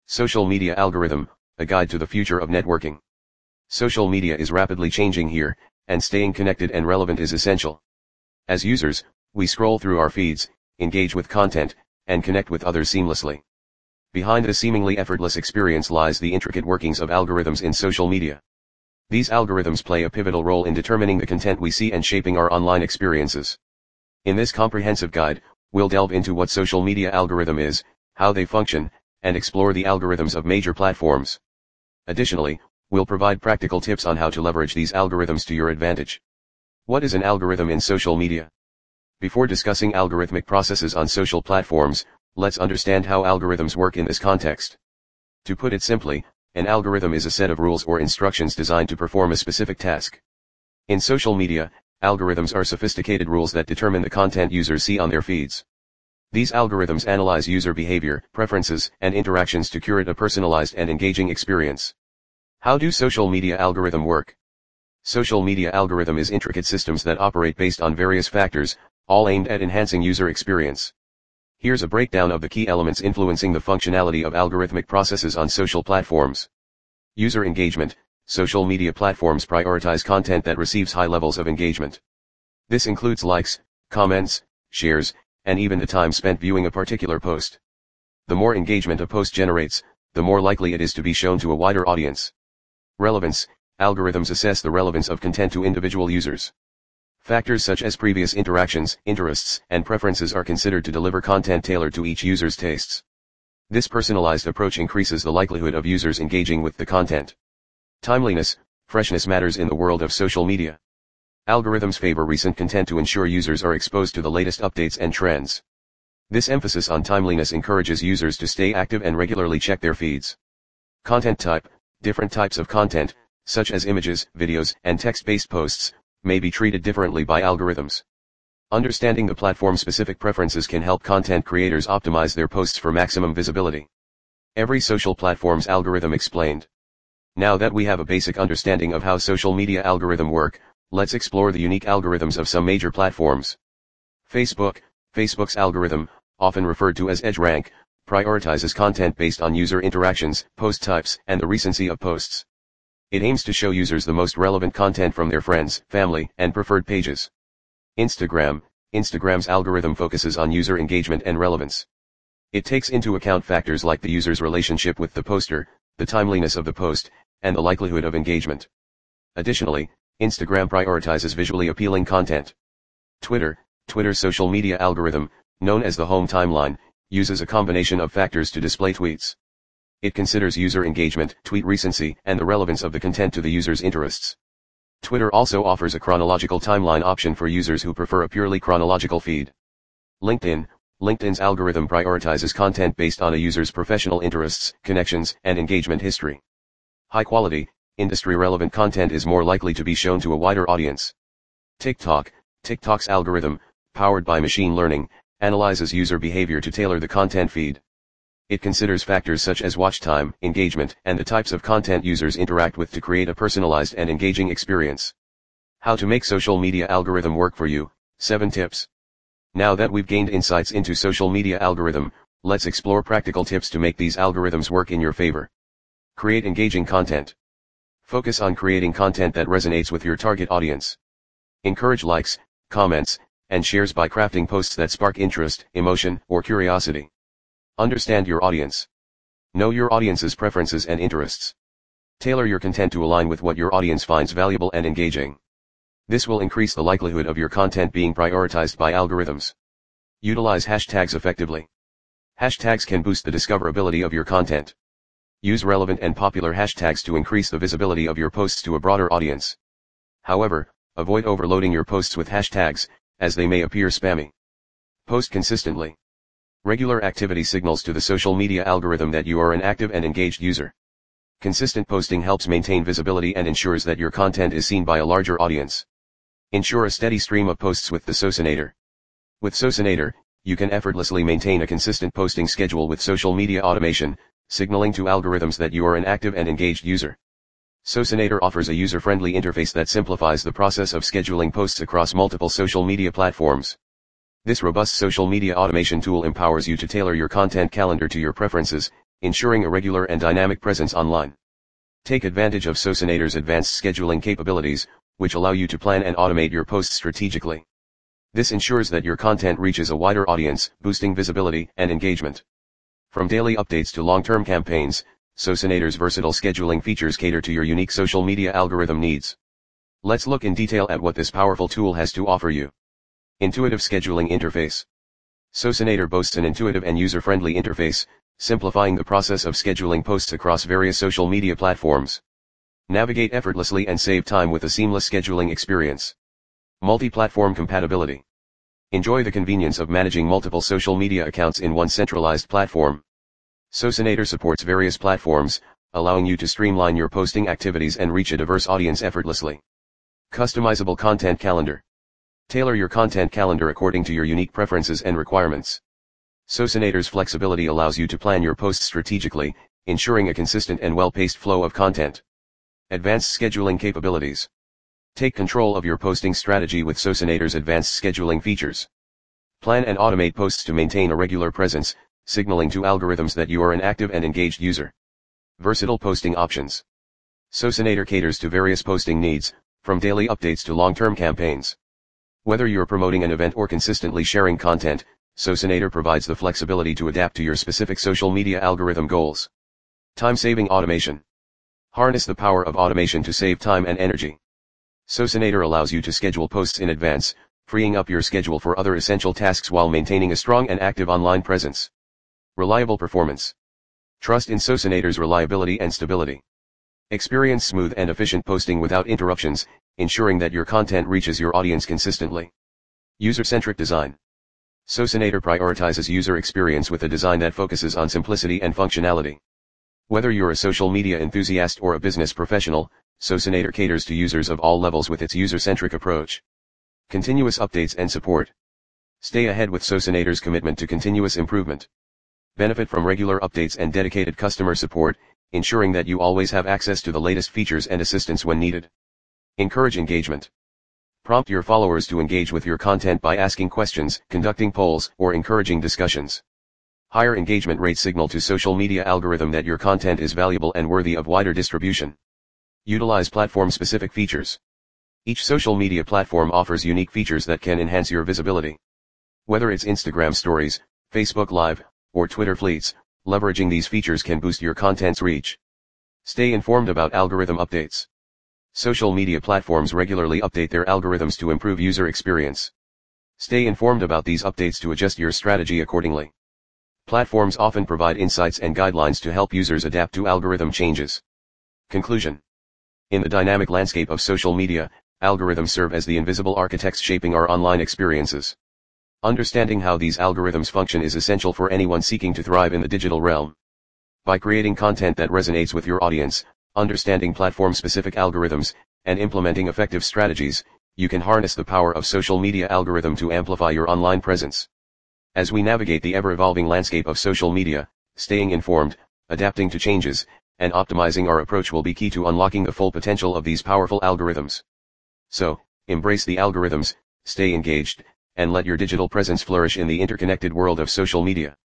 Social Media Algorithm, a guide to the future of networking. Social media is rapidly changing here, and staying connected and relevant is essential. As users, we scroll through our feeds, engage with content, and connect with others seamlessly. Behind a seemingly effortless experience lies the intricate workings of algorithms in social media. These algorithms play a pivotal role in determining the content we see and shaping our online experiences. In this comprehensive guide, we'll delve into what social media algorithm is, how they function, and explore the algorithms of major platforms. Additionally, we'll provide practical tips on how to leverage these algorithms to your advantage. What is an algorithm in social media? Before discussing algorithmic processes on social platforms, let's understand how algorithms work in this context. To put it simply, an algorithm is a set of rules or instructions designed to perform a specific task. In social media, algorithms are sophisticated rules that determine the content users see on their feeds. These algorithms analyze user behavior, preferences, and interactions to curate a personalized and engaging experience. How do social media algorithm work? Social media algorithm is intricate systems that operate based on various factors, all aimed at enhancing user experience. Here's a breakdown of the key elements influencing the functionality of algorithmic processes on social platforms. User engagement. Social media platforms prioritize content that receives high levels of engagement. This includes likes, comments, shares, and even the time spent viewing a particular post. The more engagement a post generates, the more likely it is to be shown to a wider audience. Relevance. Algorithms assess the relevance of content to individual users. Factors such as previous interactions, interests, and preferences are considered to deliver content tailored to each user's tastes. This personalized approach increases the likelihood of users engaging with the content. Timeliness. Freshness matters in the world of social media. Algorithms favor recent content to ensure users are exposed to the latest updates and trends. This emphasis on timeliness encourages users to stay active and regularly check their feeds. Content type. Different types of content, such as images, videos, and text-based posts, may be treated differently by algorithms. Understanding the platform-specific preferences can help content creators optimize their posts for maximum visibility. Every social platform's algorithm explained. Now that we have a basic understanding of how social media algorithms work, let's explore the unique algorithms of some major platforms. Facebook. Facebook's algorithm, often referred to as EdgeRank, prioritizes content based on user interactions, post types, and the recency of posts. It aims to show users the most relevant content from their friends, family, and preferred pages. Instagram. Instagram's algorithm focuses on user engagement and relevance. It takes into account factors like the user's relationship with the poster, the timeliness of the post, and the likelihood of engagement. Additionally, Instagram prioritizes visually appealing content. Twitter. Twitter's social media algorithm, known as the home timeline, uses a combination of factors to display tweets. It considers user engagement, tweet recency, and the relevance of the content to the user's interests. Twitter also offers a chronological timeline option for users who prefer a purely chronological feed. LinkedIn. LinkedIn's algorithm prioritizes content based on a user's professional interests, connections, and engagement history. High quality, industry-relevant content is more likely to be shown to a wider audience. TikTok. TikTok's algorithm, powered by machine learning, analyzes user behavior to tailor the content feed. It considers factors such as watch time, engagement, and the types of content users interact with to create a personalized and engaging experience. How to make social media algorithm work for you. 7 tips. Now that we've gained insights into social media algorithm, let's explore practical tips to make these algorithms work in your favor. Create engaging content. Focus on creating content that resonates with your target audience. Encourage likes, comments, and shares by crafting posts that spark interest, emotion, or curiosity. Understand your audience. Know your audience's preferences and interests. Tailor your content to align with what your audience finds valuable and engaging. This will increase the likelihood of your content being prioritized by algorithms. Utilize hashtags effectively. Hashtags can boost the discoverability of your content. Use relevant and popular hashtags to increase the visibility of your posts to a broader audience. However, avoid overloading your posts with hashtags, as they may appear spammy. Post consistently. Regular activity signals to the social media algorithm that you are an active and engaged user. Consistent posting helps maintain visibility and ensures that your content is seen by a larger audience. Ensure a steady stream of posts with the Socinator. With Socinator, you can effortlessly maintain a consistent posting schedule with social media automation, signaling to algorithms that you are an active and engaged user. Socinator offers a user-friendly interface that simplifies the process of scheduling posts across multiple social media platforms. This robust social media automation tool empowers you to tailor your content calendar to your preferences, ensuring a regular and dynamic presence online. Take advantage of Socinator's advanced scheduling capabilities, which allow you to plan and automate your posts strategically. This ensures that your content reaches a wider audience, boosting visibility and engagement. From daily updates to long-term campaigns, Socinator's versatile scheduling features cater to your unique social media algorithm needs. Let's look in detail at what this powerful tool has to offer you. Intuitive scheduling interface. Socinator boasts an intuitive and user-friendly interface, simplifying the process of scheduling posts across various social media platforms. Navigate effortlessly and save time with a seamless scheduling experience. Multi-platform compatibility. Enjoy the convenience of managing multiple social media accounts in one centralized platform. Socinator supports various platforms, allowing you to streamline your posting activities and reach a diverse audience effortlessly. Customizable content calendar. Tailor your content calendar according to your unique preferences and requirements. Socinator's flexibility allows you to plan your posts strategically, ensuring a consistent and well-paced flow of content. Advanced scheduling capabilities. Take control of your posting strategy with Socinator's advanced scheduling features. Plan and automate posts to maintain a regular presence, signaling to algorithms that you are an active and engaged user. Versatile posting options. Socinator caters to various posting needs, from daily updates to long-term campaigns. Whether you're promoting an event or consistently sharing content, Socinator provides the flexibility to adapt to your specific social media algorithm goals. Time-saving automation. Harness the power of automation to save time and energy. Socinator allows you to schedule posts in advance, freeing up your schedule for other essential tasks while maintaining a strong and active online presence. Reliable performance. Trust in Socinator's reliability and stability. Experience smooth and efficient posting without interruptions, ensuring that your content reaches your audience consistently. User-centric design. Socinator prioritizes user experience with a design that focuses on simplicity and functionality. Whether you're a social media enthusiast or a business professional, Socinator caters to users of all levels with its user-centric approach. Continuous updates and support. Stay ahead with Socinator's commitment to continuous improvement. Benefit from regular updates and dedicated customer support, ensuring that you always have access to the latest features and assistance when needed. Encourage engagement. Prompt your followers to engage with your content by asking questions, conducting polls, or encouraging discussions. Higher engagement rates signal to social media algorithm that your content is valuable and worthy of wider distribution. Utilize platform-specific features. Each social media platform offers unique features that can enhance your visibility. Whether it's Instagram Stories, Facebook Live, or Twitter Fleets, leveraging these features can boost your content's reach. Stay informed about algorithm updates. Social media platforms regularly update their algorithms to improve user experience. Stay informed about these updates to adjust your strategy accordingly. Platforms often provide insights and guidelines to help users adapt to algorithm changes. Conclusion. In the dynamic landscape of social media, algorithms serve as the invisible architects shaping our online experiences. Understanding how these algorithms function is essential for anyone seeking to thrive in the digital realm. By creating content that resonates with your audience, understanding platform-specific algorithms, and implementing effective strategies, you can harness the power of social media algorithm to amplify your online presence. As we navigate the ever-evolving landscape of social media, staying informed, adapting to changes, and optimizing our approach will be key to unlocking the full potential of these powerful algorithms. So, embrace the algorithms, stay engaged, and let your digital presence flourish in the interconnected world of social media.